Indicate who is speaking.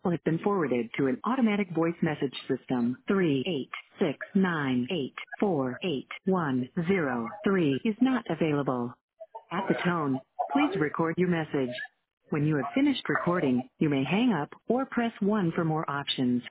Speaker 1: has been forwarded to an automatic voice message system. 386984810 is not available. At the tone, please record your message. When you have finished recording, you may hang up or press 1 for more options.